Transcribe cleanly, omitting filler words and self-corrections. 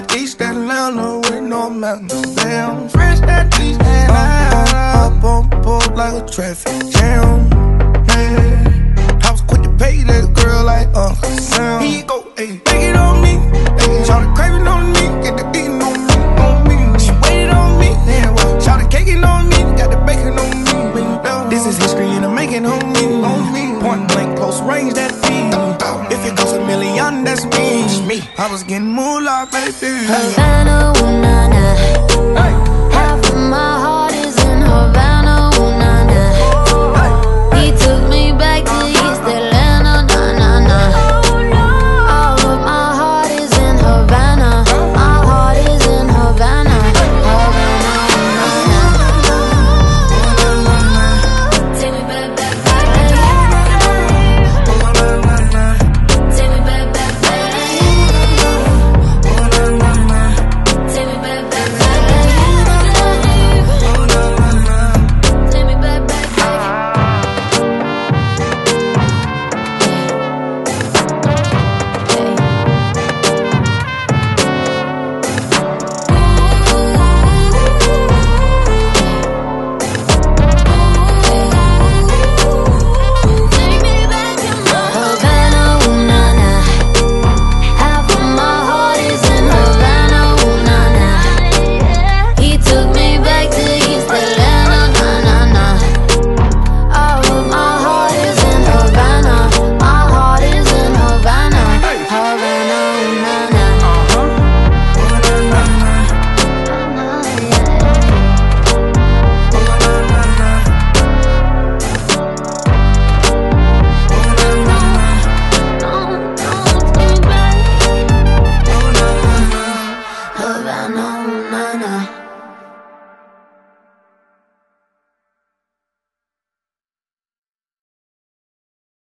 out east Atlanta with no mountains. Damn, fresh out east Atlanta. Up on board like a traffic jam. Yeah. I was quick to pay that girl like Uncle Sam. He go, ayy, take it on me. Ayy, shout it craving on me, get the beating on me, on me. She waited on me, damn, well, shout it caking on me, got the bacon on me. This is history and I'm making on me. Point blank, close range, that beat. If it goes $1 million, that's me. I was getting moolah, baby.